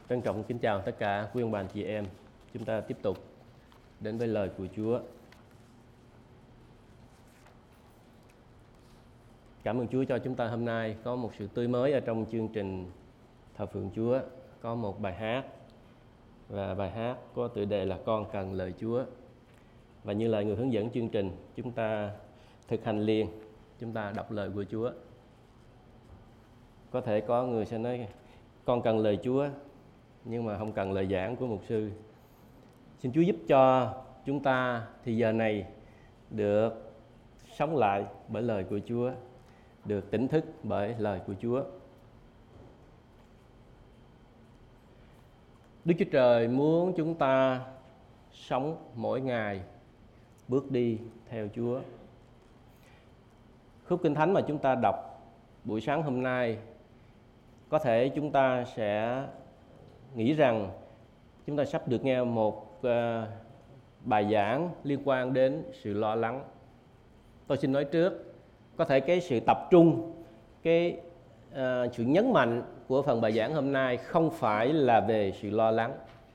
Trân trọng kính chào tất cả quý ông bà anh chị em. Chúng ta tiếp tục đến với lời của Chúa. Cảm ơn Chúa cho chúng ta hôm nay có một sự tươi mới ở trong chương trình thờ phượng Chúa. Có một bài hát, và bài hát có tựa đề là Con cần lời Chúa. Và như lời người hướng dẫn chương trình, chúng ta thực hành liền, chúng ta đọc lời của Chúa. Có thể có người sẽ nói con cần lời Chúa nhưng mà không cần lời giảng của mục sư. Xin Chúa giúp cho chúng ta thì giờ này được sống lại bởi lời của Chúa, được tỉnh thức bởi lời của Chúa. Đức Chúa Trời muốn chúng ta sống mỗi ngày bước đi theo Chúa. Khúc Kinh Thánh mà chúng ta đọc buổi sáng hôm nay, có thể chúng ta sẽ nghĩ rằng chúng ta sắp được nghe một bài giảng liên quan đến sự lo lắng. Tôi xin nói trước, có thể cái sự tập trung, cái sự nhấn mạnh của phần bài giảng hôm nay không phải là về sự lo lắng.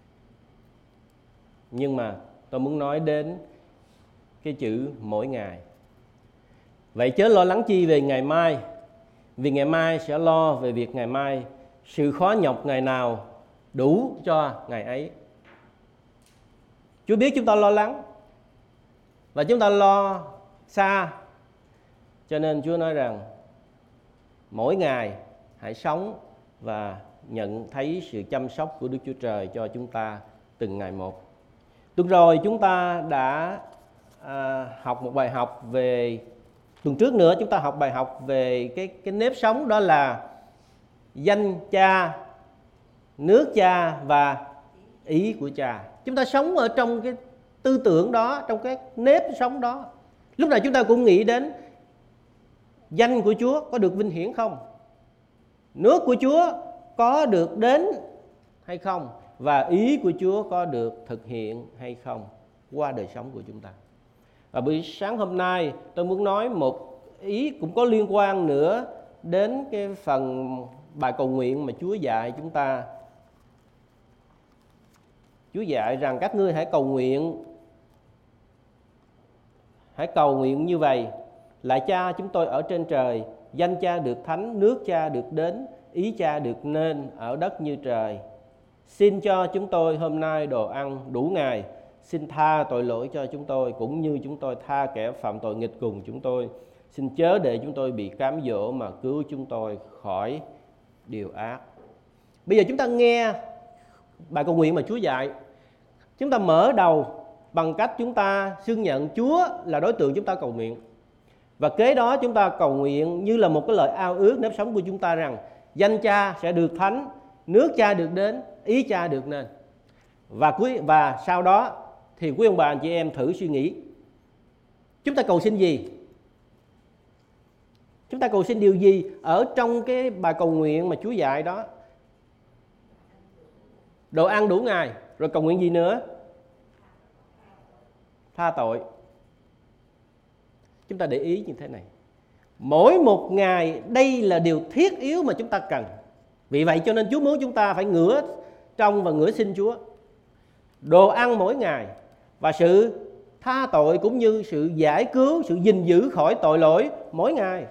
Nhưng mà tôi muốn nói đến cái chữ mỗi ngày. Vậy chớ lo lắng chi về ngày mai, vì ngày mai sẽ lo về việc ngày mai. Sự khó nhọc ngày nào đủ cho ngày ấy. Chúa biết chúng ta lo lắng và chúng ta lo xa, cho nên Chúa nói rằng mỗi ngày hãy sống và nhận thấy sự chăm sóc của Đức Chúa Trời cho chúng ta từng ngày một. Tuần rồi chúng ta đã học một bài học về, tuần trước nữa chúng ta học bài học về cái nếp sống, đó là danh Cha, nước Cha và ý của Cha. Chúng ta sống ở trong cái tư tưởng đó, trong cái nếp sống đó. Lúc nào chúng ta cũng nghĩ đến danh của Chúa có được vinh hiển không? Nước của Chúa có được đến hay không? Và ý của Chúa có được thực hiện hay không qua đời sống của chúng ta. Và buổi sáng hôm nay tôi muốn nói một ý cũng có liên quan nữa đến cái phần bài cầu nguyện mà Chúa dạy chúng ta. Chúa dạy rằng các ngươi hãy cầu nguyện như vậy: Lạy Cha chúng tôi ở trên trời, danh Cha được thánh, nước Cha được đến, ý Cha được nên ở đất như trời. Xin cho chúng tôi hôm nay đồ ăn đủ ngày. Xin tha tội lỗi cho chúng tôi cũng như chúng tôi tha kẻ phạm tội nghịch cùng chúng tôi. Xin chớ để chúng tôi bị cám dỗ mà cứu chúng tôi khỏi điều ác. Bây giờ chúng ta nghe bài cầu nguyện mà Chúa dạy. Chúng ta mở đầu bằng cách chúng ta xưng nhận Chúa là đối tượng chúng ta cầu nguyện. Và kế đó chúng ta cầu nguyện như là một cái lời ao ước nếp sống của chúng ta rằng danh Cha sẽ được thánh, nước Cha được đến, ý Cha được nên. Và sau đó thì quý ông bà anh chị em thử suy nghĩ, chúng ta cầu xin gì? Chúng ta cầu xin điều gì ở trong cái bài cầu nguyện mà Chúa dạy đó? Đồ ăn đủ ngày. Rồi cầu nguyện gì nữa? Tha tội. Chúng ta để ý như thế này, mỗi một ngày đây là điều thiết yếu mà chúng ta cần. Vì vậy cho nên Chúa muốn chúng ta phải ngửa trong và ngửa xin Chúa. Đồ ăn mỗi ngày và sự tha tội cũng như sự giải cứu, sự gìn giữ khỏi tội lỗi mỗi ngày.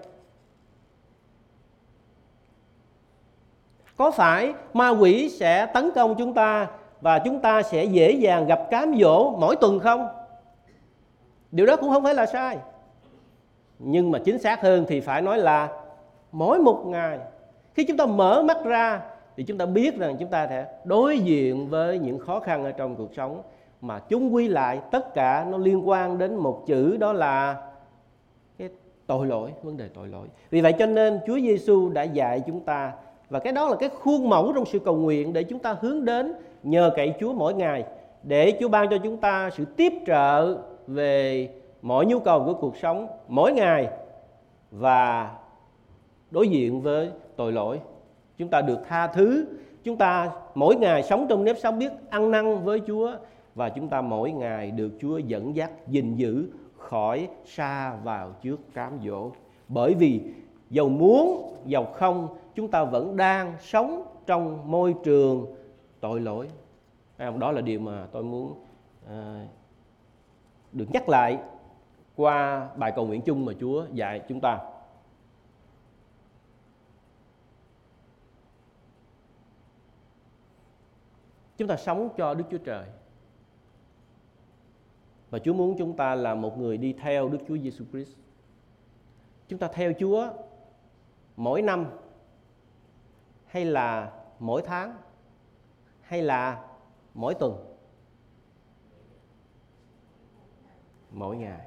Có phải ma quỷ sẽ tấn công chúng ta và chúng ta sẽ dễ dàng gặp cám dỗ mỗi tuần không? Điều đó cũng không phải là sai. Nhưng mà chính xác hơn thì phải nói là mỗi một ngày. Khi chúng ta mở mắt ra thì chúng ta biết rằng chúng ta sẽ đối diện với những khó khăn ở trong cuộc sống, mà chung quy lại tất cả nó liên quan đến một chữ, đó là cái tội lỗi, vấn đề tội lỗi. Vì vậy cho nên Chúa Giêsu đã dạy chúng ta, và cái đó là cái khuôn mẫu trong sự cầu nguyện để chúng ta hướng đến nhờ cậy Chúa mỗi ngày, để Chúa ban cho chúng ta sự tiếp trợ về mọi nhu cầu của cuộc sống mỗi ngày và đối diện với tội lỗi. Chúng ta được tha thứ, chúng ta mỗi ngày sống trong nếp sống biết ăn năn với Chúa, và chúng ta mỗi ngày được Chúa dẫn dắt, gìn giữ khỏi sa vào trước cám dỗ. Bởi vì dầu muốn, dầu không, chúng ta vẫn đang sống trong môi trường tội lỗi. Đó là điều mà tôi muốn được nhắc lại qua bài cầu nguyện chung mà Chúa dạy chúng ta. Chúng ta sống cho Đức Chúa Trời. Và Chúa muốn chúng ta là một người đi theo Đức Chúa Giêsu Christ. Chúng ta theo Chúa mỗi năm, hay là mỗi tháng, hay là mỗi tuần? Mỗi ngày.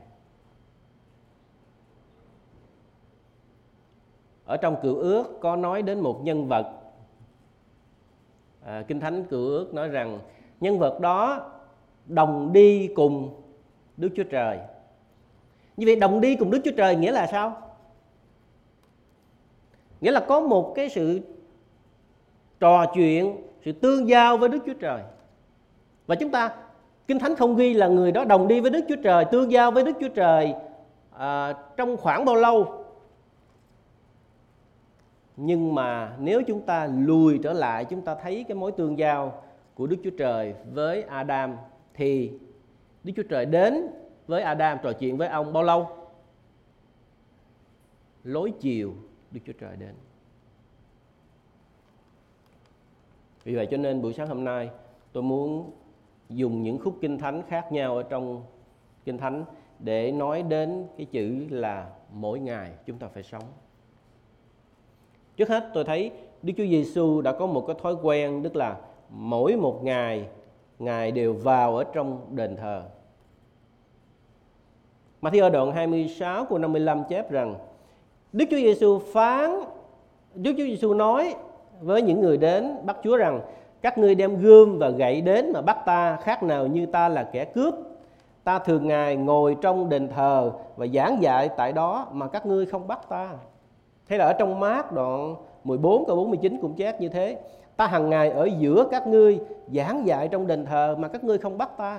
Ở trong Cựu Ước có nói đến một nhân vật. Kinh Thánh Cựu Ước nói rằng nhân vật đó đồng đi cùng Đức Chúa Trời. Như vậy đồng đi cùng Đức Chúa Trời nghĩa là sao? Nghĩa là có một cái sự trò chuyện, sự tương giao với Đức Chúa Trời. Và chúng ta, Kinh Thánh không ghi là người đó đồng đi với Đức Chúa Trời, tương giao với Đức Chúa Trời trong khoảng bao lâu. Nhưng mà nếu chúng ta lùi trở lại, chúng ta thấy cái mối tương giao của Đức Chúa Trời với Adam, thì Đức Chúa Trời đến với Adam, trò chuyện với ông bao lâu? Lối chiều Đức Chúa Trời đến. Vì vậy cho nên buổi sáng hôm nay tôi muốn dùng những khúc Kinh Thánh khác nhau ở trong Kinh Thánh để nói đến cái chữ là mỗi ngày chúng ta phải sống. Trước hết tôi thấy Đức Chúa Giêsu đã có một cái thói quen, tức là mỗi một ngày Ngài đều vào ở trong đền thờ. Ma-thi-ơ đoạn 26 câu 55 chép rằng Đức Chúa Giêsu nói với những người đến bắt Chúa rằng: các ngươi đem gươm và gậy đến mà bắt ta, khác nào như ta là kẻ cướp. Ta thường ngày ngồi trong đền thờ và giảng dạy tại đó mà các ngươi không bắt ta. Hay là ở trong Mác đoạn 14 câu 49 cũng chép như thế: ta hằng ngày ở giữa các ngươi giảng dạy trong đền thờ mà các ngươi không bắt ta.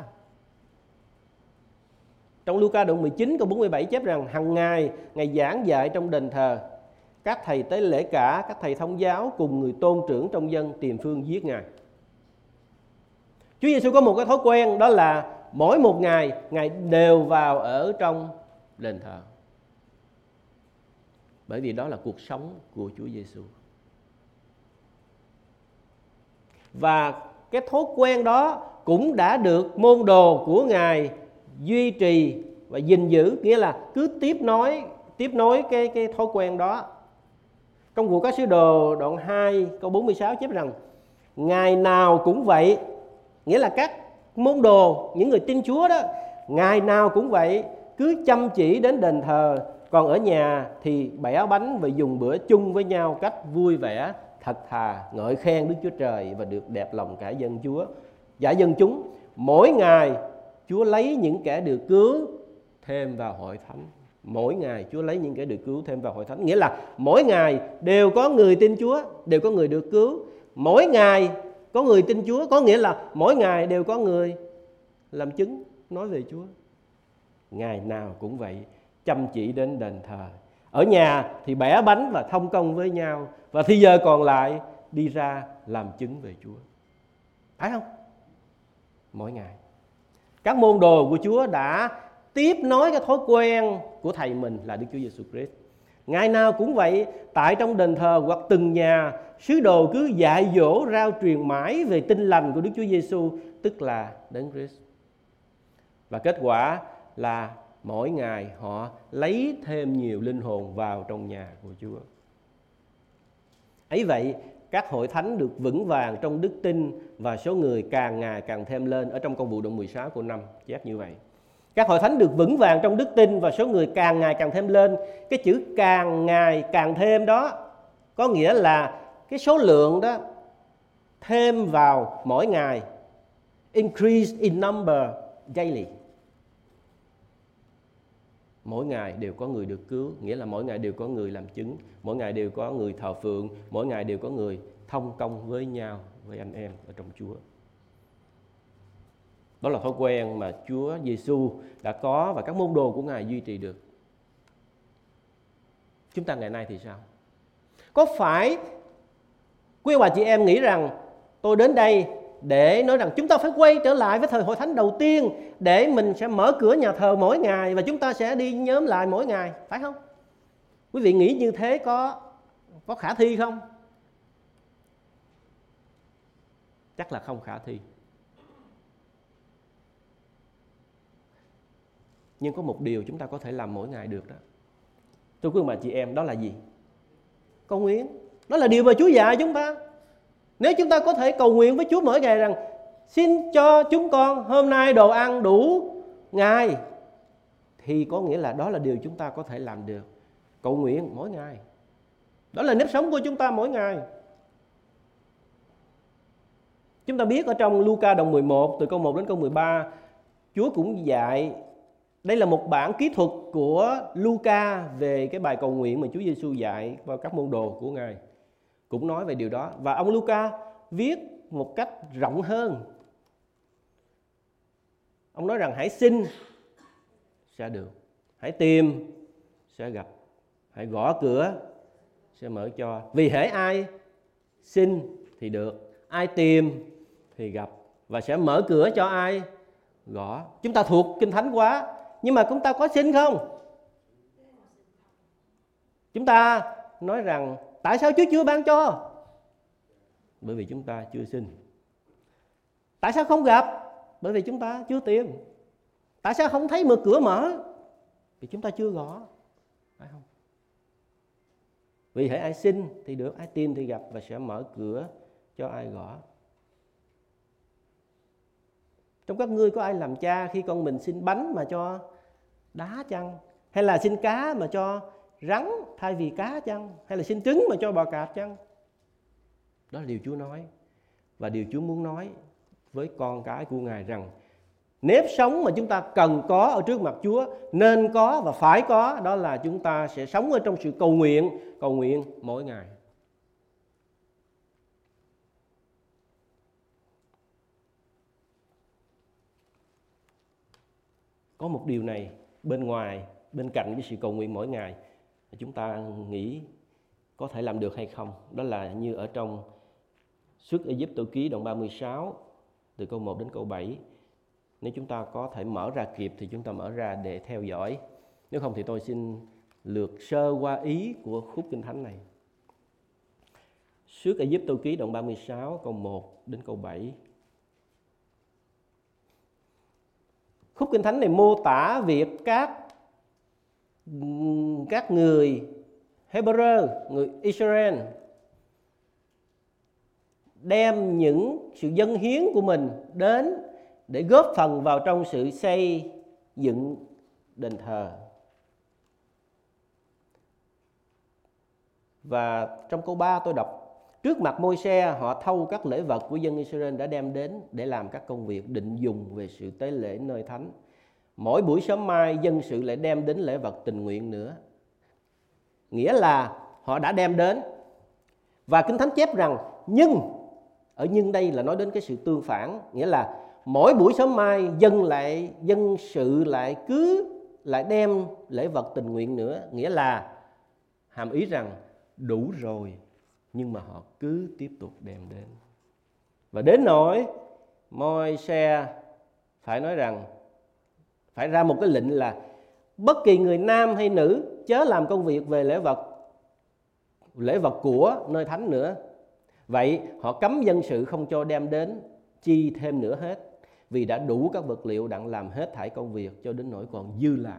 Trong Luca đoạn 19 câu 47 chép rằng hằng ngày Ngài giảng dạy trong đền thờ. Các thầy tế lễ cả, các thầy thông giáo cùng người tôn trưởng trong dân tìm phương giết Ngài. Chúa Giêsu có một cái thói quen, đó là mỗi một ngày Ngài đều vào ở trong đền thờ. Bởi vì đó là cuộc sống của Chúa Giêsu. Và cái thói quen đó cũng đã được môn đồ của Ngài duy trì và gìn giữ, nghĩa là cứ tiếp nối cái thói quen đó. Trong Cuộc Các Sứ Đồ đoạn 2 câu 46 chép rằng ngày nào cũng vậy, nghĩa là các môn đồ, những người tin Chúa đó, ngày nào cũng vậy, cứ chăm chỉ đến đền thờ, còn ở nhà thì bẻ bánh và dùng bữa chung với nhau cách vui vẻ, thật thà, ngợi khen Đức Chúa Trời và được đẹp lòng cả dân Chúa, cả dân chúng. Mỗi ngày Chúa lấy những kẻ được cứu thêm vào hội thánh. Mỗi ngày Chúa lấy những kẻ được cứu thêm vào hội thánh. Nghĩa là mỗi ngày đều có người tin Chúa, đều có người được cứu. Mỗi ngày có người tin Chúa, có nghĩa là mỗi ngày đều có người làm chứng nói về Chúa. Ngày nào cũng vậy, chăm chỉ đến đền thờ. Ở nhà thì bẻ bánh và thông công với nhau, và thì giờ còn lại đi ra làm chứng về Chúa. Phải không? Mỗi ngày. Các môn đồ của Chúa đã tiếp nối cái thói quen của thầy mình là Đức Chúa Giêsu Christ. Ngày nào cũng vậy, tại trong đền thờ hoặc từng nhà, sứ đồ cứ dạy dỗ rao truyền mãi về tin lành của Đức Chúa Giêsu, tức là Đấng Christ. Và kết quả là mỗi ngày họ lấy thêm nhiều linh hồn vào trong nhà của Chúa. Ấy vậy, các hội thánh được vững vàng trong đức tin và số người càng ngày càng thêm lên. Ở trong Công vụ đoạn 16 câu 5 chép như vậy. Các hội thánh được vững vàng trong đức tin và số người càng ngày càng thêm lên. Cái chữ càng ngày càng thêm đó có nghĩa là cái số lượng đó thêm vào mỗi ngày. Increase in number daily. Mỗi ngày đều có người được cứu, nghĩa là mỗi ngày đều có người làm chứng, mỗi ngày đều có người thờ phượng, mỗi ngày đều có người thông công với nhau, với anh em ở trong Chúa. Đó là thói quen mà Chúa Giêsu đã có và các môn đồ của Ngài duy trì được. Chúng ta ngày nay thì sao? Có phải quý bà chị em nghĩ rằng tôi đến đây để nói rằng chúng ta phải quay trở lại với thời hội thánh đầu tiên, để mình sẽ mở cửa nhà thờ mỗi ngày và chúng ta sẽ đi nhóm lại mỗi ngày, phải không? Quý vị nghĩ như thế có khả thi không? Chắc là không khả thi. Nhưng có một điều chúng ta có thể làm mỗi ngày được đó, thưa quý bà chị em, đó là gì? Cầu nguyện. Đó là điều mà Chúa dạy chúng ta. Nếu chúng ta có thể cầu nguyện với Chúa mỗi ngày rằng xin cho chúng con hôm nay đồ ăn đủ ngày, thì có nghĩa là đó là điều chúng ta có thể làm được. Cầu nguyện mỗi ngày, đó là nếp sống của chúng ta mỗi ngày. Chúng ta biết ở trong Luca đoạn 11 từ câu 1 đến câu 13, Chúa cũng dạy, đây là một bản kỹ thuật của Luca về cái bài cầu nguyện mà Chúa Giêsu dạy vào các môn đồ của Ngài, cũng nói về điều đó. Và ông Luca viết một cách rộng hơn. Ông nói rằng hãy xin sẽ được, hãy tìm sẽ gặp, hãy gõ cửa sẽ mở cho. Vì hễ ai xin thì được, ai tìm thì gặp, và sẽ mở cửa cho ai gõ. Chúng ta thuộc Kinh Thánh quá, nhưng mà chúng ta có xin không? Chúng ta nói rằng tại sao Chúa chưa ban cho? Bởi vì chúng ta chưa xin. Tại sao không gặp? Bởi vì chúng ta chưa tìm. Tại sao không thấy cửa mở? Vì chúng ta chưa gõ, phải không? Vì hễ ai xin thì được, ai tìm thì gặp, và sẽ mở cửa cho ai gõ. Trong các ngươi có ai làm cha khi con mình xin bánh mà cho đá chăng? Hay là xin cá mà cho rắn thay vì cá chăng? Hay là xin trứng mà cho bò cạp chăng? Đó là điều Chúa nói. Và điều Chúa muốn nói với con cái của Ngài rằng nếp sống mà chúng ta cần có ở trước mặt Chúa, nên có và phải có, đó là chúng ta sẽ sống ở trong sự cầu nguyện mỗi ngày. Có một điều này bên cạnh với sự cầu nguyện mỗi ngày, chúng ta nghĩ có thể làm được hay không? Đó là như ở trong Xuất Ê-díp-tô ký đoạn 36 từ câu 1 đến câu 7. Nếu chúng ta có thể mở ra kịp thì chúng ta mở ra để theo dõi. Nếu không thì tôi xin lược sơ qua ý của khúc Kinh Thánh này. Xuất Ê-díp-tô ký đoạn 36 câu 1 đến câu 7. Khúc Kinh Thánh này mô tả việc các người Hebrew, người Israel đem những sự dâng hiến của mình đến để góp phần vào trong sự xây dựng đền thờ. Và trong câu 3 tôi đọc: trước mặt Môi-se họ thâu các lễ vật của dân Israel đã đem đến để làm các công việc định dùng về sự tế lễ nơi thánh. Mỗi buổi sớm mai dân sự lại đem đến lễ vật tình nguyện nữa. Nghĩa là họ đã đem đến. Và Kinh Thánh chép rằng nhưng đây là nói đến cái sự tương phản, nghĩa là mỗi buổi sớm mai dân sự lại đem lễ vật tình nguyện nữa, nghĩa là hàm ý rằng đủ rồi, nhưng mà họ cứ tiếp tục đem đến. Và đến nỗi Môi-se phải nói rằng phải ra một cái lệnh là bất kỳ người nam hay nữ chớ làm công việc về lễ vật của nơi thánh nữa. Vậy họ cấm dân sự không cho đem đến chi thêm nữa hết, vì đã đủ các vật liệu đặng làm hết thảy công việc cho đến nỗi còn dư lại.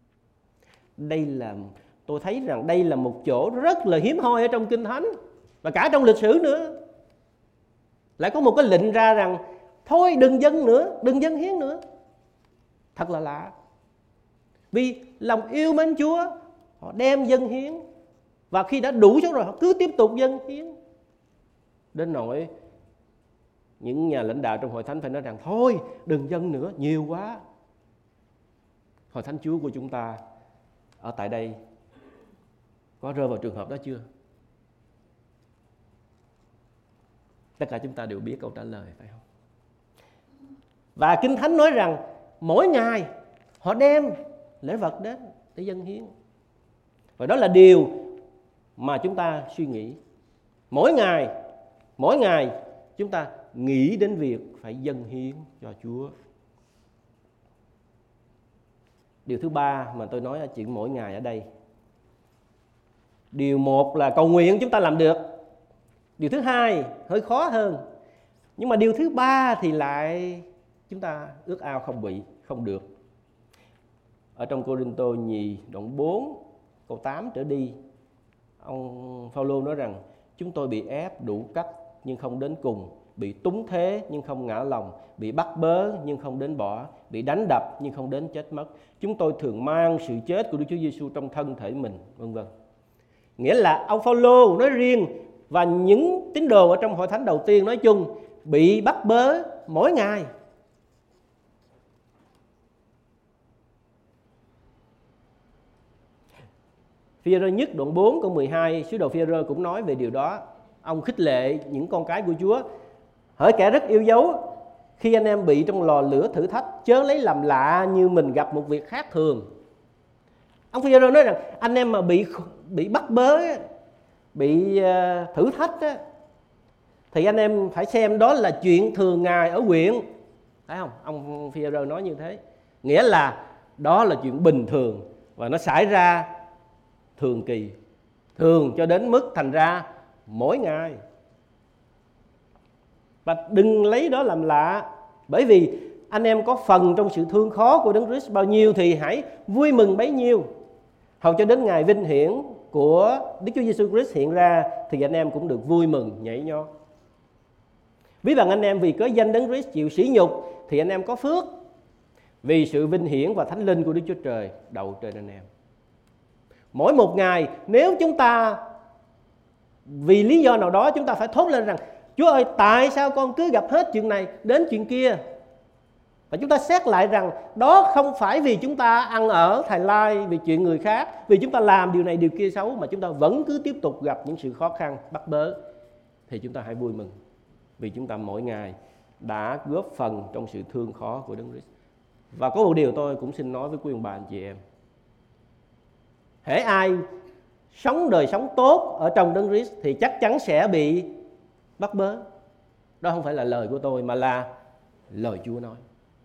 Tôi thấy rằng đây là một chỗ rất là hiếm hoi ở trong Kinh Thánh và cả trong lịch sử nữa. Lại có một cái lệnh ra rằng thôi đừng dâng nữa, đừng dâng hiến nữa. Thật là lạ. Vì lòng yêu mến Chúa, họ đem dâng hiến, và khi đã đủ số rồi họ cứ tiếp tục dâng hiến. Đến nỗi những nhà lãnh đạo trong hội thánh phải nói rằng thôi đừng dâng nữa, nhiều quá. Hội thánh Chúa của chúng ta ở tại đây có rơi vào trường hợp đó chưa? Tất cả chúng ta đều biết câu trả lời, phải không? Và Kinh Thánh nói rằng mỗi ngày họ đem lễ vật đến để dâng hiến. Và đó là điều mà chúng ta suy nghĩ. Mỗi ngày chúng ta nghĩ đến việc phải dâng hiến cho Chúa. Điều thứ ba mà tôi nói ở chuyện mỗi ngày ở đây. Điều một là cầu nguyện chúng ta làm được. Điều thứ hai hơi khó hơn. Nhưng mà điều thứ ba thì lại chúng ta ước ao không được. Ở trong Cô-rinh-tô nhì đoạn 4 câu 8 trở đi, ông Phao-lô nói rằng chúng tôi bị ép đủ cách nhưng không đến cùng, bị túng thế nhưng không ngã lòng, bị bắt bớ nhưng không đến bỏ, bị đánh đập nhưng không đến chết mất. Chúng tôi thường mang sự chết của Đức Chúa Giêsu trong thân thể mình, vân vân. Nghĩa là ông Phao-lô nói riêng và những tín đồ ở trong hội thánh đầu tiên nói chung bị bắt bớ mỗi ngày. Phi-e-rơ nhất đoạn 4 câu 12, sứ đồ Phi-e-rơ cũng nói về điều đó. Ông khích lệ những con cái của Chúa: hỡi kẻ rất yêu dấu, khi anh em bị trong lò lửa thử thách, chớ lấy làm lạ như mình gặp một việc khác thường. Ông Phi-e-rơ nói rằng anh em mà bị bắt bớ, bị thử thách á, thì anh em phải xem đó là chuyện thường ngày ở huyện. Thấy không? Ông Phi-e-rơ nói như thế. Nghĩa là đó là chuyện bình thường và nó xảy ra thường kỳ, thường cho đến mức thành ra mỗi ngày. Và đừng lấy đó làm lạ, bởi vì anh em có phần trong sự thương khó của Đấng Christ bao nhiêu thì hãy vui mừng bấy nhiêu. Hầu cho đến ngày vinh hiển của Đức Chúa Giêsu Christ hiện ra thì anh em cũng được vui mừng nhảy nhót. Ví bằng anh em vì cớ danh Đấng Christ chịu sỉ nhục thì anh em có phước, vì sự vinh hiển và thánh linh của Đức Chúa Trời đậu trên anh em. Mỗi một ngày nếu chúng ta vì lý do nào đó chúng ta phải thốt lên rằng Chúa ơi, tại sao con cứ gặp hết chuyện này đến chuyện kia? Và chúng ta xét lại rằng đó không phải vì chúng ta ăn ở thài lai, vì chuyện người khác, vì chúng ta làm điều này điều kia xấu, mà chúng ta vẫn cứ tiếp tục gặp những sự khó khăn, bắt bớ. Thì chúng ta hãy vui mừng, vì chúng ta mỗi ngày đã góp phần trong sự thương khó của Đấng Christ. Và có một điều tôi cũng xin nói với quý ông bà anh chị em: hễ ai sống đời sống tốt ở trong Đấng Christ thì chắc chắn sẽ bị bắt bớ. Đó không phải là lời của tôi mà là lời Chúa nói.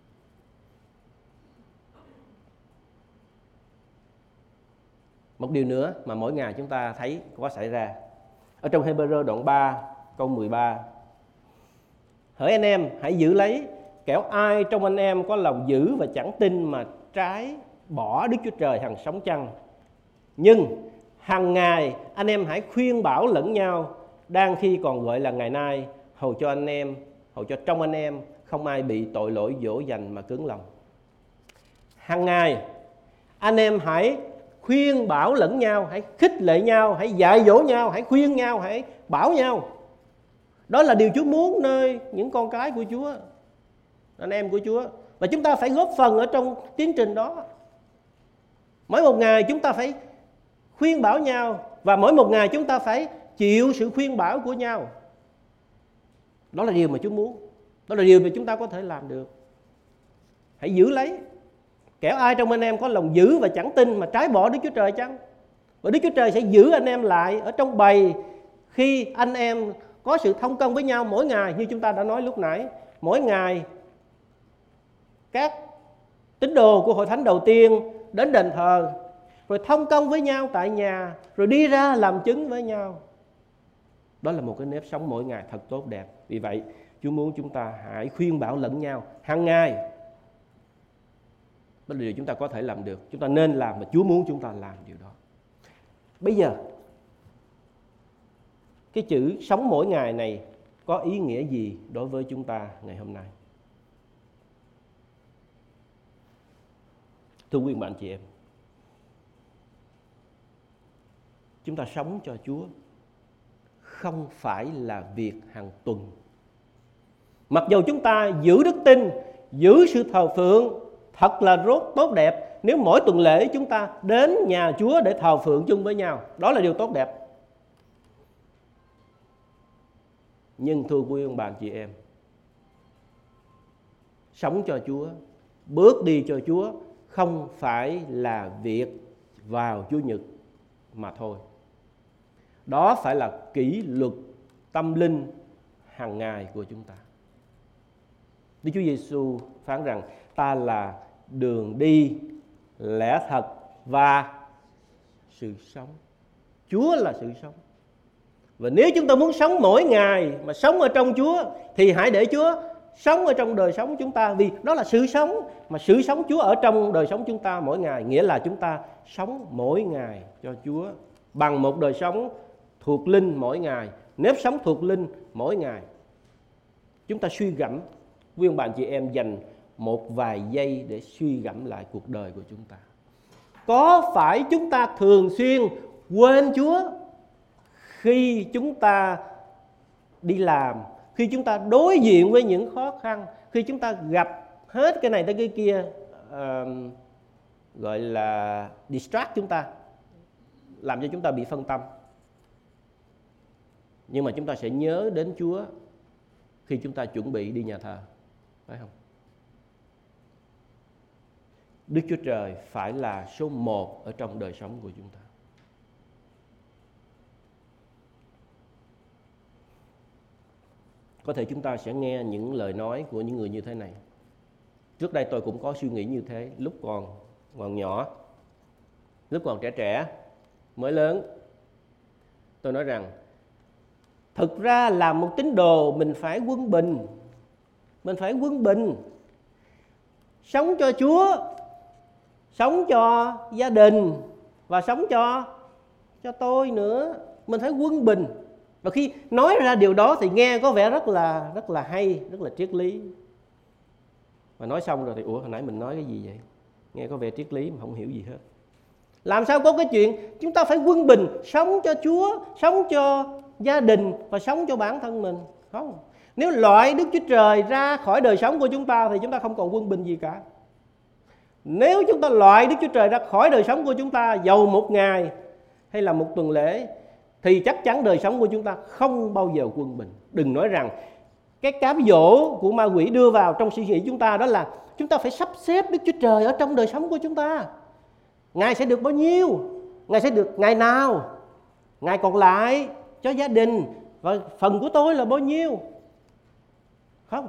Một điều nữa mà mỗi ngày chúng ta thấy có xảy ra ở trong Hê-bơ-rơ đoạn 3 câu 13: hỡi anh em hãy giữ lấy, kẻo ai trong anh em có lòng giữ và chẳng tin mà trái bỏ Đức Chúa Trời hằng sống chăng. Nhưng hằng ngày anh em hãy khuyên bảo lẫn nhau, đang khi còn gọi là ngày nay, hầu cho trong anh em không ai bị tội lỗi dỗ dành mà cứng lòng. Hằng ngày anh em hãy khuyên bảo lẫn nhau, hãy khích lệ nhau, hãy dạy dỗ nhau, hãy khuyên nhau, hãy bảo nhau. Đó là điều Chúa muốn nơi những con cái của Chúa, anh em của Chúa. Và chúng ta phải góp phần ở trong tiến trình đó. Mỗi một ngày chúng ta phải khuyên bảo nhau, và mỗi một ngày chúng ta phải chịu sự khuyên bảo của nhau. Đó là điều mà Chúa muốn. Đó là điều mà chúng ta có thể làm được. Hãy giữ lấy, kẻo ai trong anh em có lòng giữ và chẳng tin mà trái bỏ Đức Chúa Trời chăng? Và Đức Chúa Trời sẽ giữ anh em lại ở trong bầy khi anh em có sự thông công với nhau mỗi ngày. Như chúng ta đã nói lúc nãy, mỗi ngày các tín đồ của hội thánh đầu tiên đến đền thờ, rồi thông công với nhau tại nhà, rồi đi ra làm chứng với nhau. Đó là một cái nếp sống mỗi ngày thật tốt đẹp. Vì vậy Chúa muốn chúng ta hãy khuyên bảo lẫn nhau hàng ngày. Đó là điều chúng ta có thể làm được, chúng ta nên làm, và Chúa muốn chúng ta làm điều đó. Bây giờ cái chữ sống mỗi ngày này có ý nghĩa gì đối với chúng ta ngày hôm nay? Thưa quý bạn chị em, chúng ta sống cho Chúa không phải là việc hàng tuần. Mặc dù chúng ta giữ đức tin, giữ sự thờ phượng thật là rất tốt đẹp nếu mỗi tuần lễ chúng ta đến nhà Chúa để thờ phượng chung với nhau. Đó là điều tốt đẹp. Nhưng thưa quý ông bà chị em, sống cho Chúa, bước đi cho Chúa không phải là việc vào Chủ nhật mà thôi. Đó phải là kỷ luật tâm linh hàng ngày của chúng ta. Đức Chúa Giêsu phán rằng ta là đường đi, lẽ thật và sự sống. Chúa là sự sống. Và nếu chúng ta muốn sống mỗi ngày mà sống ở trong Chúa thì hãy để Chúa sống ở trong đời sống chúng ta, vì đó là sự sống. Mà sự sống Chúa ở trong đời sống chúng ta mỗi ngày, nghĩa là chúng ta sống mỗi ngày cho Chúa bằng một đời sống thuộc linh mỗi ngày. Nếp sống thuộc linh mỗi ngày. Chúng ta suy gẫm, quý ông bà chị em dành một vài giây để suy gẫm lại cuộc đời của chúng ta. Có phải chúng ta thường xuyên quên Chúa khi chúng ta đi làm, khi chúng ta đối diện với những khó khăn, khi chúng ta gặp hết cái này tới cái kia, gọi là distract chúng ta, làm cho chúng ta bị phân tâm. Nhưng mà chúng ta sẽ nhớ đến Chúa khi chúng ta chuẩn bị đi nhà thờ, phải không? Đức Chúa Trời phải là số 1 ở trong đời sống của chúng ta. Có thể chúng ta sẽ nghe những lời nói của những người như thế này. Trước đây tôi cũng có suy nghĩ như thế lúc còn nhỏ, lúc còn trẻ, mới lớn. Tôi nói rằng thực ra làm một tín đồ mình phải quân bình. Mình phải quân bình. Sống cho Chúa, sống cho gia đình và sống cho tôi nữa. Mình phải quân bình. Và khi nói ra điều đó thì nghe có vẻ rất là hay, rất là triết lý. Mà nói xong rồi thì hồi nãy mình nói cái gì vậy? Nghe có vẻ triết lý mà không hiểu gì hết. Làm sao có cái chuyện chúng ta phải quân bình, sống cho Chúa, sống cho gia đình và sống cho bản thân mình? Không. Nếu loại Đức Chúa Trời ra khỏi đời sống của chúng ta thì chúng ta không còn quân bình gì cả. Nếu chúng ta loại Đức Chúa Trời ra khỏi đời sống của chúng ta, dầu một ngày hay là một tuần lễ, thì chắc chắn đời sống của chúng ta không bao giờ quân bình. Đừng nói rằng cái cám dỗ của ma quỷ đưa vào trong suy nghĩ chúng ta, đó là chúng ta phải sắp xếp Đức Chúa Trời ở trong đời sống của chúng ta. Ngài sẽ được bao nhiêu? Ngài sẽ được ngày nào? Ngày còn lại cho gia đình, và phần của tôi là bao nhiêu? Không.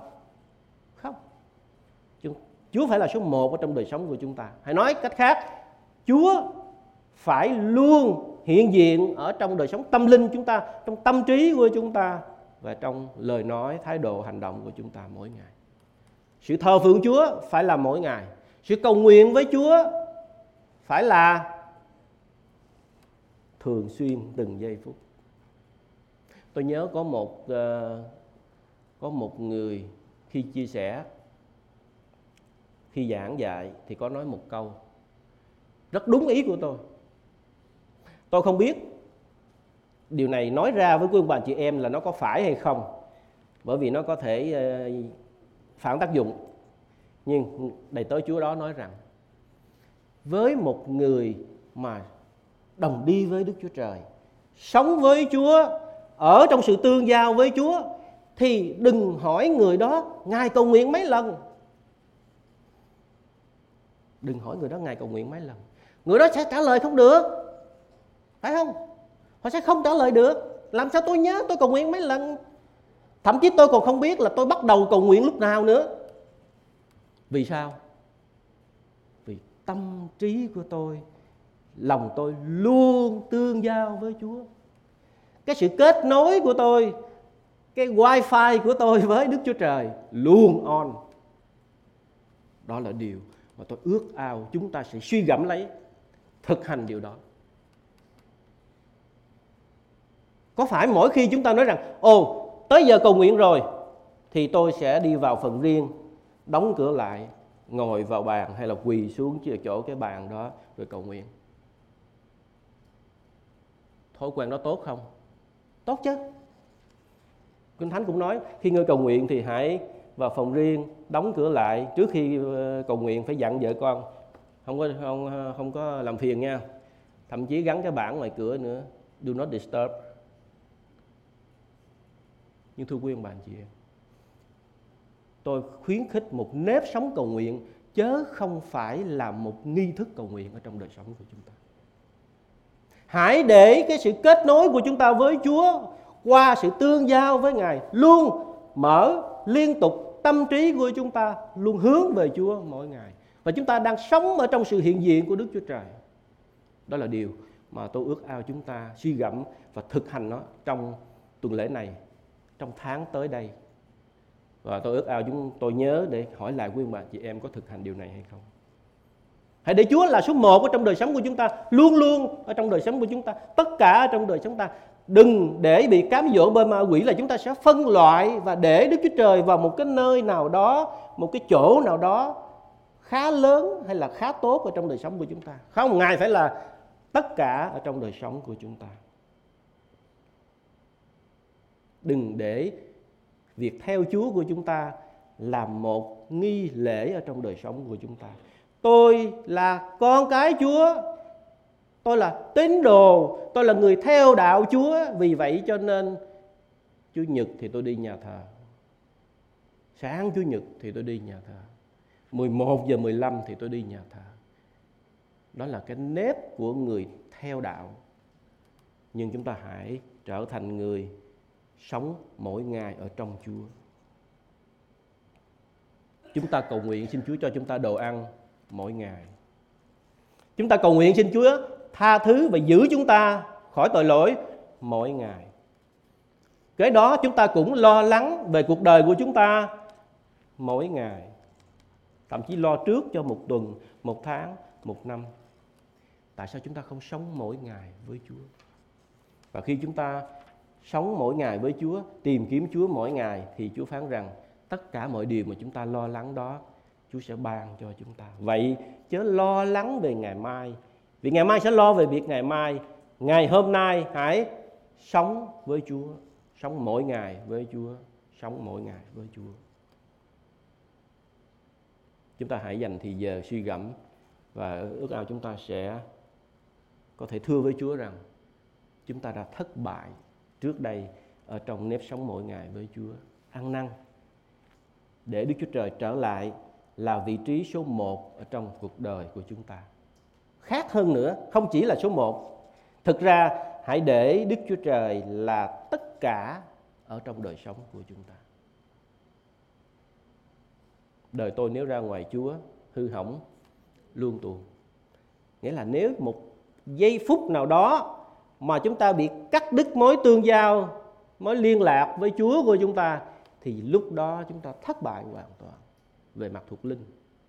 Chúa phải là số 1 ở trong đời sống của chúng ta. Hãy nói cách khác, Chúa phải luôn hiện diện ở trong đời sống tâm linh chúng ta, trong tâm trí của chúng ta và trong lời nói, thái độ, hành động của chúng ta mỗi ngày. Sự thờ phượng Chúa phải là mỗi ngày. Sự cầu nguyện với Chúa phải là thường xuyên, từng giây phút. Tôi nhớ có một người khi chia sẻ, khi giảng dạy thì có nói một câu rất đúng ý của tôi. Tôi không biết điều này nói ra với quý ông bà chị em là nó có phải hay không, bởi vì nó có thể phản tác dụng. Nhưng đầy tớ Chúa đó nói rằng với một người mà đồng đi với Đức Chúa Trời, sống với Chúa, ở trong sự tương giao với Chúa, thì đừng hỏi người đó Ngài cầu nguyện mấy lần. Đừng hỏi người đó Ngài cầu nguyện mấy lần. Người đó sẽ trả lời không được, phải không? Họ sẽ không trả lời được. Làm sao tôi nhớ tôi cầu nguyện mấy lần? Thậm chí tôi còn không biết là tôi bắt đầu cầu nguyện lúc nào nữa. Vì sao? Vì tâm trí của tôi, lòng tôi luôn tương giao với Chúa. Cái sự kết nối của tôi, cái wifi của tôi với Đức Chúa Trời luôn on. Đó là điều mà tôi ước ao chúng ta sẽ suy gẫm lấy, thực hành điều đó. Có phải mỗi khi chúng ta nói rằng tới giờ cầu nguyện rồi thì tôi sẽ đi vào phần riêng, đóng cửa lại, ngồi vào bàn hay là quỳ xuống chỗ cái bàn đó rồi cầu nguyện? Thói quen đó tốt không? Tốt chứ. Kinh Thánh cũng nói khi ngươi cầu nguyện thì hãy vào phòng riêng, đóng cửa lại. Trước khi cầu nguyện phải dặn vợ con không có làm phiền nha. Thậm chí gắn cái bảng ngoài cửa nữa, do not disturb. Nhưng thưa quý ông bà anh chị em, tôi khuyến khích một nếp sống cầu nguyện, chớ không phải là một nghi thức cầu nguyện ở trong đời sống của chúng ta. Hãy để cái sự kết nối của chúng ta với Chúa qua sự tương giao với Ngài luôn mở, liên tục, tâm trí của chúng ta luôn hướng về Chúa mỗi ngày. Và chúng ta đang sống ở trong sự hiện diện của Đức Chúa Trời. Đó là điều mà tôi ước ao chúng ta suy gẫm và thực hành nó trong tuần lễ này, trong tháng tới đây. Và tôi ước ao tôi nhớ để hỏi lại quý bà chị em có thực hành điều này hay không. Hãy để Chúa là số 1 ở trong đời sống của chúng ta, luôn luôn ở trong đời sống của chúng ta, tất cả ở trong đời sống ta. Đừng để bị cám dỗ bởi ma quỷ là chúng ta sẽ phân loại và để Đức Chúa Trời vào một cái nơi nào đó, một cái chỗ nào đó khá lớn hay là khá tốt ở trong đời sống của chúng ta. Không, Ngài phải là tất cả ở trong đời sống của chúng ta. Đừng để việc theo Chúa của chúng ta là một nghi lễ ở trong đời sống của chúng ta. Tôi là con cái Chúa, tôi là tín đồ, tôi là người theo đạo Chúa. Vì vậy cho nên Chủ nhật thì tôi đi nhà thờ, sáng Chủ nhật thì tôi đi nhà thờ, 11 giờ 15 thì tôi đi nhà thờ. Đó là cái nếp của người theo đạo. Nhưng chúng ta hãy trở thành người sống mỗi ngày ở trong Chúa. Chúng ta cầu nguyện xin Chúa cho chúng ta đồ ăn mỗi ngày. Chúng ta cầu nguyện xin Chúa tha thứ và giữ chúng ta khỏi tội lỗi mỗi ngày. Cái đó chúng ta cũng lo lắng về cuộc đời của chúng ta mỗi ngày. Thậm chí lo trước cho một tuần, một tháng, một năm. Tại sao chúng ta không sống mỗi ngày với Chúa? Và khi chúng ta sống mỗi ngày với Chúa, tìm kiếm Chúa mỗi ngày, thì Chúa phán rằng tất cả mọi điều mà chúng ta lo lắng đó Chúa sẽ ban cho chúng ta. Vậy chớ lo lắng về ngày mai, vì ngày mai sẽ lo về việc ngày mai. Ngày hôm nay hãy sống với Chúa, sống mỗi ngày với Chúa, sống mỗi ngày với Chúa. Chúng ta hãy dành thì giờ suy gẫm và ước ao chúng ta sẽ có thể thưa với Chúa rằng chúng ta đã thất bại trước đây ở trong nếp sống mỗi ngày với Chúa. Ăn năn để Đức Chúa Trời trở lại là vị trí số 1 ở trong cuộc đời của chúng ta. Khác hơn nữa, không chỉ là số 1. Thực ra hãy để Đức Chúa Trời là tất cả ở trong đời sống của chúng ta. Đời tôi nếu ra ngoài Chúa hư hỏng luôn tuồng. Nghĩa là nếu một giây phút nào đó mà chúng ta bị cắt đứt mối tương giao, mối liên lạc với Chúa của chúng ta, thì lúc đó chúng ta thất bại hoàn toàn về mặt thuộc linh.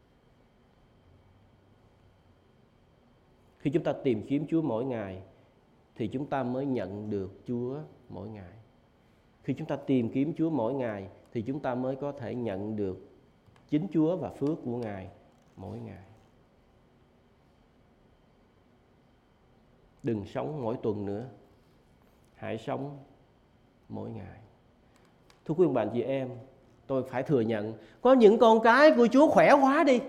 Khi chúng ta tìm kiếm Chúa mỗi ngày thì chúng ta mới nhận được Chúa mỗi ngày. Khi chúng ta tìm kiếm Chúa mỗi ngày thì chúng ta mới có thể nhận được chính Chúa và phước của Ngài mỗi ngày. Đừng sống mỗi tuần nữa, hãy sống mỗi ngày. Thưa quý bạn chị em, tôi phải thừa nhận có những con cái của Chúa khỏe quá đi.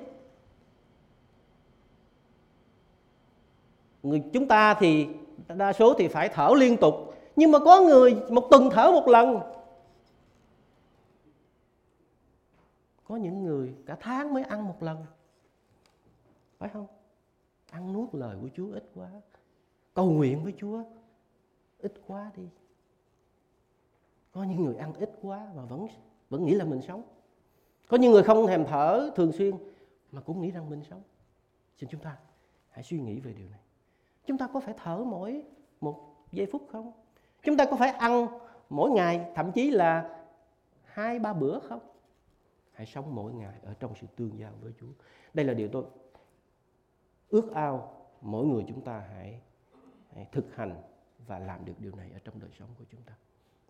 Chúng ta thì đa số thì phải thở liên tục, nhưng mà có người một tuần thở một lần. Có những người cả tháng mới ăn một lần. Phải không? Ăn nuốt lời của Chúa ít quá. Cầu nguyện với Chúa ít quá đi. Có những người ăn ít quá mà vẫn nghĩ là mình sống. Có những người không thèm thở thường xuyên mà cũng nghĩ rằng mình sống. Xin chúng ta hãy suy nghĩ về điều này. Chúng ta có phải thở mỗi một giây phút không? Chúng ta có phải ăn mỗi ngày, thậm chí là 2-3 bữa không? Hãy sống mỗi ngày ở trong sự tương giao với Chúa. Đây là điều tôi ước ao mỗi người chúng ta hãy thực hành và làm được điều này ở trong đời sống của chúng ta.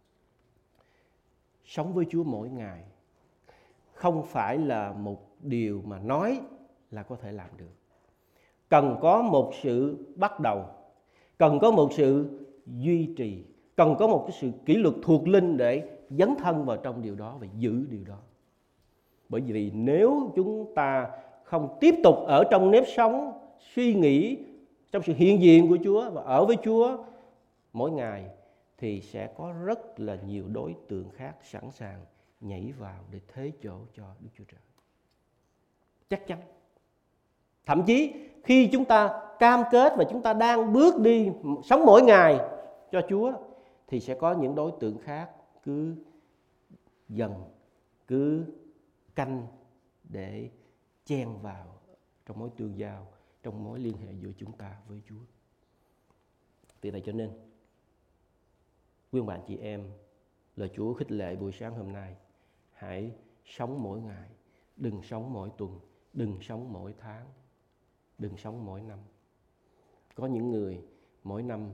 Sống với Chúa mỗi ngày không phải là một điều mà nói là có thể làm được. Cần có một sự bắt đầu, cần có một sự duy trì, cần có một cái sự kỷ luật thuộc linh để dấn thân vào trong điều đó và giữ điều đó. Bởi vì nếu chúng ta không tiếp tục ở trong nếp sống, suy nghĩ trong sự hiện diện của Chúa và ở với Chúa mỗi ngày, thì sẽ có rất là nhiều đối tượng khác sẵn sàng nhảy vào để thế chỗ cho Đức Chúa Trời. Chắc chắn. Thậm chí khi chúng ta cam kết và chúng ta đang bước đi sống mỗi ngày cho Chúa, thì sẽ có những đối tượng khác cứ dần, cứ canh để chen vào trong mối tương giao, trong mối liên hệ giữa chúng ta với Chúa. Vì vậy cho nên, quý ông bạn chị em, lời Chúa khích lệ buổi sáng hôm nay, hãy sống mỗi ngày, đừng sống mỗi tuần, đừng sống mỗi tháng, đừng sống mỗi năm. Có những người mỗi năm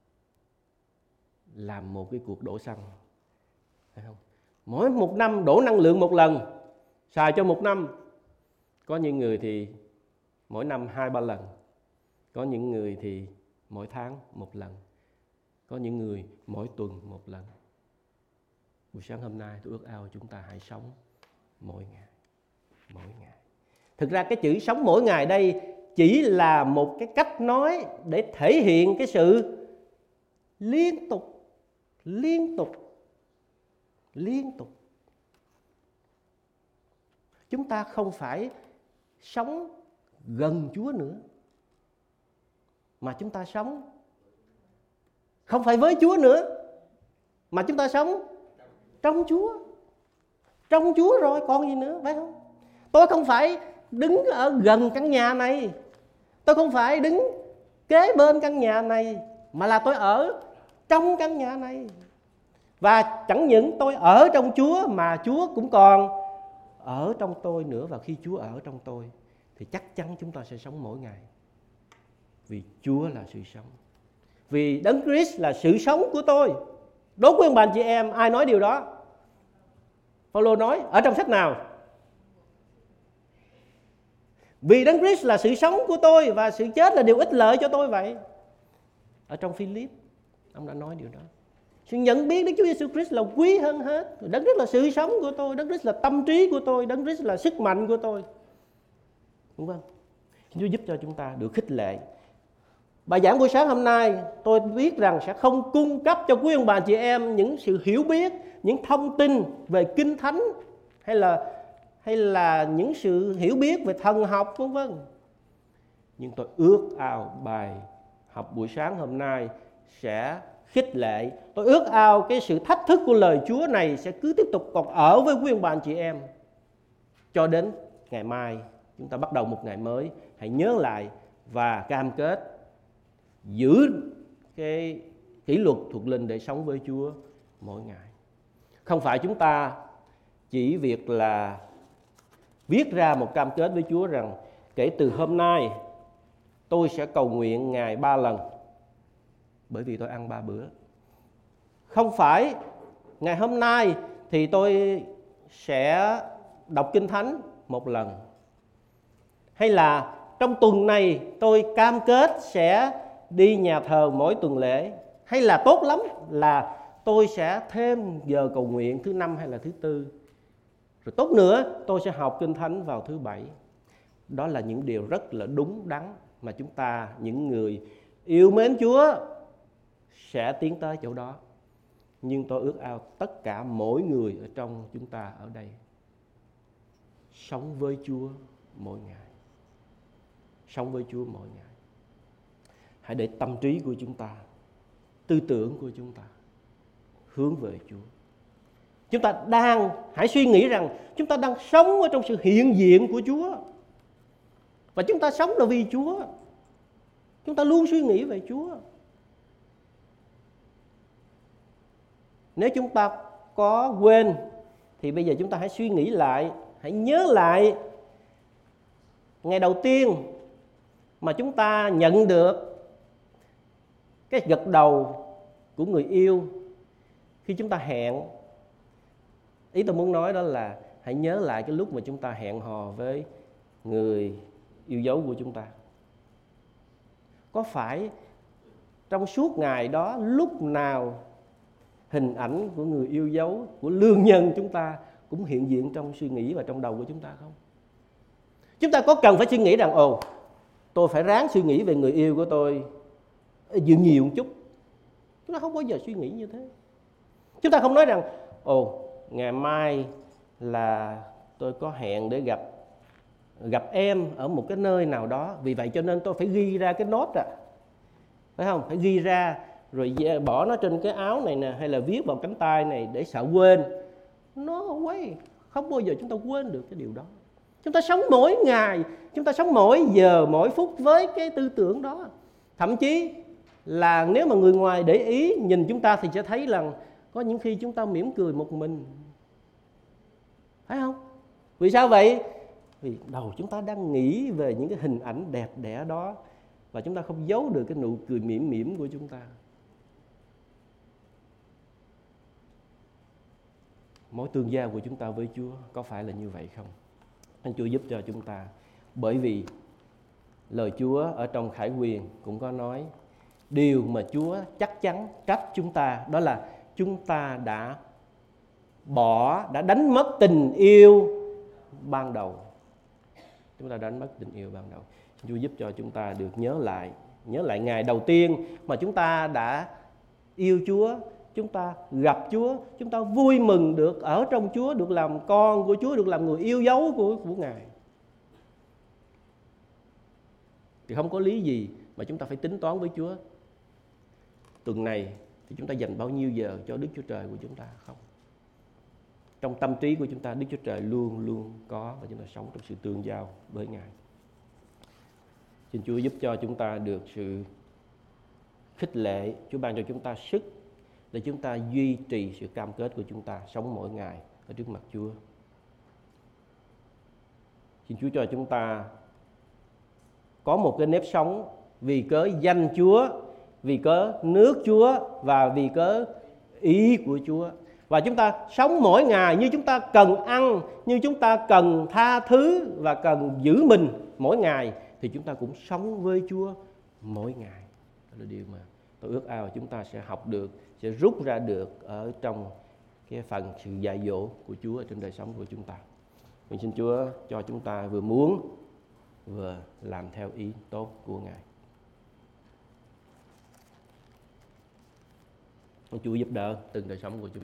làm một cái cuộc đổ xăng, phải không? Mỗi một năm đổ năng lượng một lần, xài cho một năm. Có những người thì mỗi năm 2-3 lần. Có những người thì mỗi tháng một lần. Có những người mỗi tuần một lần. Buổi sáng hôm nay tôi ước ao chúng ta hãy sống mỗi ngày. Mỗi ngày. Thực ra cái chữ sống mỗi ngày đây chỉ là một cái cách nói để thể hiện cái sự liên tục. Chúng ta không phải sống gần Chúa nữa, mà chúng ta sống không phải với Chúa nữa, mà chúng ta sống trong Chúa. Trong Chúa rồi còn gì nữa, phải không? Tôi không phải đứng ở gần căn nhà này, tôi không phải đứng kế bên căn nhà này, mà là tôi ở trong căn nhà này. Và chẳng những tôi ở trong Chúa, mà Chúa cũng còn ở trong tôi nữa. Và khi Chúa ở trong tôi thì chắc chắn chúng ta sẽ sống mỗi ngày. Vì Chúa là sự sống. Vì Đấng Christ là sự sống của tôi. Đố quý ông bà chị em, ai nói điều đó? Phaolô nói ở trong sách nào? Vì Đấng Christ là sự sống của tôi và sự chết là điều ích lợi cho tôi vậy. Ở trong Philip, ông đã nói điều đó. Sự nhận biết Đức Chúa Giêsu Christ là quý hơn hết. Đấng Christ là sự sống của tôi, Đấng Christ là tâm trí của tôi, Đấng Christ là sức mạnh của tôi. Đúng không? Xin Chúa giúp cho chúng ta được khích lệ. Bài giảng buổi sáng hôm nay tôi biết rằng sẽ không cung cấp cho quý ông bà chị em những sự hiểu biết, những thông tin về Kinh Thánh hay là những sự hiểu biết về thần học vân vân. Nhưng tôi ước ao bài học buổi sáng hôm nay sẽ khích lệ. Tôi ước ao cái sự thách thức của lời Chúa này sẽ cứ tiếp tục còn ở với quý ông bà chị em cho đến ngày mai chúng ta bắt đầu một ngày mới. Hãy nhớ lại và cam kết giữ cái kỷ luật thuộc linh để sống với Chúa mỗi ngày. Không phải chúng ta chỉ việc là viết ra một cam kết với Chúa rằng kể từ hôm nay tôi sẽ cầu nguyện ngày 3 lần bởi vì tôi ăn 3 bữa. Không phải ngày hôm nay thì tôi sẽ đọc Kinh Thánh 1 lần. Hay là trong tuần này tôi cam kết sẽ đi nhà thờ mỗi tuần lễ. Hay là tốt lắm là tôi sẽ thêm giờ cầu nguyện thứ 5 hay là thứ 4. Rồi tốt nữa tôi sẽ học Kinh Thánh vào thứ 7. Đó là những điều rất là đúng đắn mà chúng ta, những người yêu mến Chúa, sẽ tiến tới chỗ đó. Nhưng tôi ước ao tất cả mỗi người ở trong chúng ta ở đây sống với Chúa mỗi ngày. Sống với Chúa mỗi ngày. Hãy để tâm trí của chúng ta, tư tưởng của chúng ta hướng về Chúa. Chúng ta hãy suy nghĩ rằng chúng ta đang sống ở trong sự hiện diện của Chúa. Và chúng ta sống là vì Chúa. Chúng ta luôn suy nghĩ về Chúa. Nếu chúng ta có quên thì bây giờ chúng ta hãy suy nghĩ lại, hãy nhớ lại ngày đầu tiên mà chúng ta nhận được cái gật đầu của người yêu khi chúng ta hẹn. Ý tôi muốn nói đó là hãy nhớ lại cái lúc mà chúng ta hẹn hò với người yêu dấu của chúng ta. Có phải trong suốt ngày đó lúc nào hình ảnh của người yêu dấu, của lương nhân chúng ta cũng hiện diện trong suy nghĩ và trong đầu của chúng ta không? Chúng ta có cần phải suy nghĩ rằng tôi phải ráng suy nghĩ về người yêu của tôi nhiều một chút. Chúng ta không bao giờ suy nghĩ như thế. Chúng ta không nói rằng ngày mai là tôi có hẹn để gặp em ở một cái nơi nào đó, vì vậy cho nên tôi phải ghi ra cái nốt phải không? Phải ghi ra rồi bỏ nó trên cái áo này nè, hay là viết vào cánh tay này để sợ quên. No way, Không bao giờ chúng ta quên được cái điều đó. Chúng ta sống mỗi ngày, chúng ta sống mỗi giờ, mỗi phút với cái tư tưởng đó. Thậm chí là nếu mà người ngoài để ý nhìn chúng ta thì sẽ thấy rằng có những khi chúng ta mỉm cười một mình. Phải không? Vì sao vậy? Vì đầu chúng ta đang nghĩ về những cái hình ảnh đẹp đẽ đó, và chúng ta không giấu được cái nụ cười mỉm mỉm của chúng ta. Mối tương giao của chúng ta với Chúa có phải là như vậy không? Anh Chúa giúp cho chúng ta. Bởi vì lời Chúa ở trong Khải Huyền cũng có nói, điều mà Chúa chắc chắn trách chúng ta đó là chúng ta đã đánh mất tình yêu ban đầu. Chúng ta đánh mất tình yêu ban đầu. Chúa giúp cho chúng ta được nhớ lại ngày đầu tiên mà chúng ta đã yêu Chúa, chúng ta gặp Chúa, chúng ta vui mừng được ở trong Chúa, được làm con của Chúa, được làm người yêu dấu của Ngài. Thì không có lý gì mà chúng ta phải tính toán với Chúa. Tuần này thì chúng ta dành bao nhiêu giờ cho Đức Chúa Trời của chúng ta không? Trong tâm trí của chúng ta, Đức Chúa Trời luôn luôn có, và chúng ta sống trong sự tương giao với Ngài. Xin Chúa giúp cho chúng ta được sự khích lệ, Chúa ban cho chúng ta sức để chúng ta duy trì sự cam kết của chúng ta, sống mỗi ngày ở trước mặt Chúa. Xin Chúa cho chúng ta có một cái nếp sống vì cớ danh Chúa, vì cớ nước Chúa và vì cớ ý của Chúa. Và chúng ta sống mỗi ngày như chúng ta cần ăn, như chúng ta cần tha thứ và cần giữ mình mỗi ngày, thì chúng ta cũng sống với Chúa mỗi ngày. Đó là điều mà tôi ước ao chúng ta sẽ học được, sẽ rút ra được ở trong cái phần sự dạy dỗ của Chúa ở trên đời sống của chúng ta. Mình xin Chúa cho chúng ta vừa muốn vừa làm theo ý tốt của Ngài. Chúa giúp đỡ từng đời sống của chúng ta.